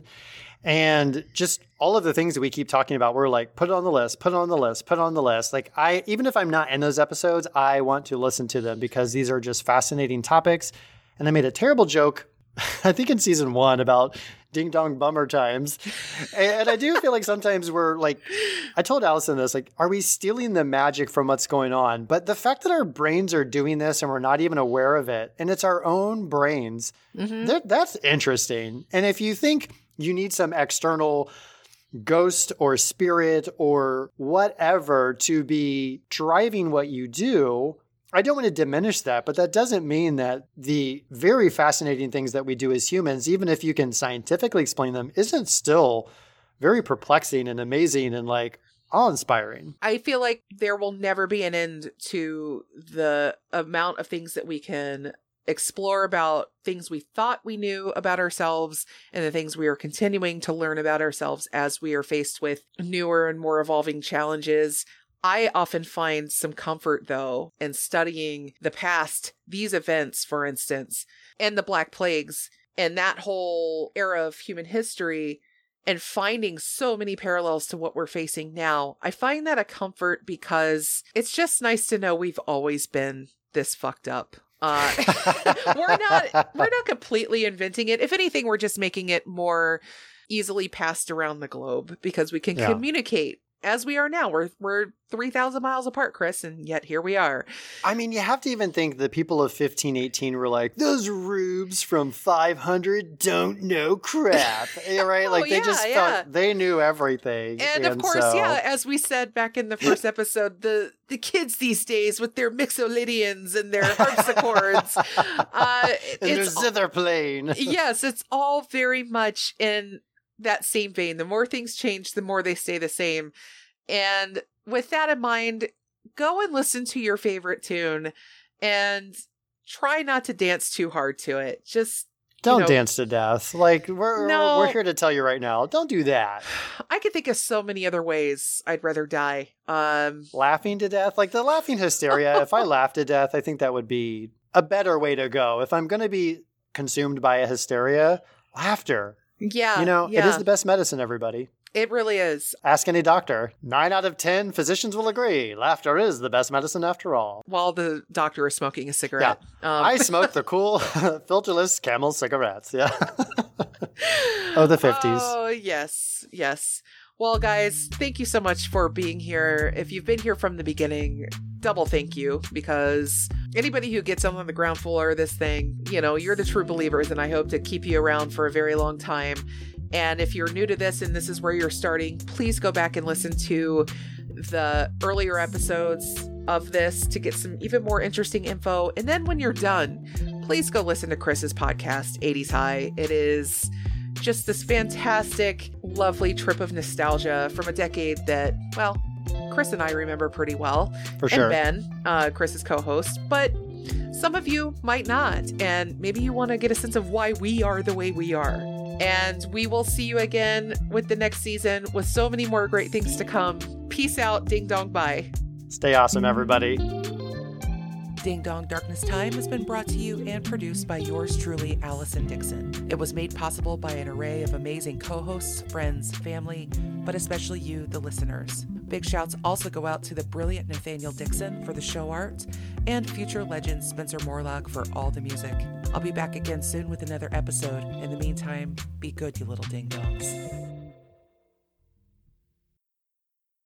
And just all of the things that we keep talking about, we're like, put it on the list, put it on the list, put it on the list. Like even if I'm not in those episodes, I want to listen to them because these are just fascinating topics. And I made a terrible joke, I think in season 1 about ding dong bummer times. And I do feel like sometimes we're like, I told Allison this, like, are we stealing the magic from what's going on? But the fact that our brains are doing this and we're not even aware of it, and it's our own brains, that's interesting. And if you think you need some external ghost or spirit or whatever to be driving what you do, I don't want to diminish that, but that doesn't mean that the very fascinating things that we do as humans, even if you can scientifically explain them, isn't still very perplexing and amazing and like awe-inspiring. I feel like there will never be an end to the amount of things that we can explore about things we thought we knew about ourselves and the things we are continuing to learn about ourselves as we are faced with newer and more evolving challenges. I often find some comfort, though, in studying the past, these events, for instance, and the Black Plagues and that whole era of human history, and finding so many parallels to what we're facing now, I find that a comfort because it's just nice to know we've always been this fucked up. We're not completely inventing it. If anything, we're just making it more easily passed around the globe because we can communicate as we are now. We're 3,000 miles apart, Chris, and yet here we are. I mean, you have to even think the people of 1518 were like, those rubes from 500 don't know crap, right? Like they just thought they knew everything. And of course, as we said back in the first episode, the kids these days with their mixolydians and their harpsichords. and their zither playing. Yes, it's all very much in that same vein. The more things change, the more they stay the same. And with that in mind, go and listen to your favorite tune and try not to dance too hard to it. Just don't dance to death. Like we're here to tell you right now, don't do that. I could think of so many other ways I'd rather die. Laughing to death, like the laughing hysteria. If I laugh to death, I think that would be a better way to go. If I'm going to be consumed by a hysteria, laughter. Yeah. It is the best medicine, everybody. It really is. Ask any doctor. 9 out of 10 physicians will agree. Laughter is the best medicine after all. While the doctor is smoking a cigarette. Yeah. I smoke the cool, filterless Camel cigarettes. Yeah. Oh, the 50s. Oh, yes. Yes. Well, guys, thank you so much for being here. If you've been here from the beginning, double thank you, because anybody who gets on the ground floor of this thing, you're the true believers, and I hope to keep you around for a very long time. And if you're new to this and this is where you're starting, please go back and listen to the earlier episodes of this to get some even more interesting info. And then when you're done, please go listen to Chris's podcast, 80s High. It is just this fantastic, lovely trip of nostalgia from a decade that, well, Chris and I remember pretty well. For sure. And Ben, Chris's co-host. But some of you might not. And maybe you want to get a sense of why we are the way we are. And we will see you again with the next season with so many more great things to come. Peace out. Ding dong. Bye. Stay awesome, everybody. Ding Dong Darkness Time has been brought to you and produced by yours truly, Allison Dixon. It was made possible by an array of amazing co-hosts, friends, family, but especially you, the listeners. Big shouts also go out to the brilliant Nathaniel Dixon for the show art and future legend Spencer Morlock for all the music. I'll be back again soon with another episode. In the meantime, be good, you little ding dongs.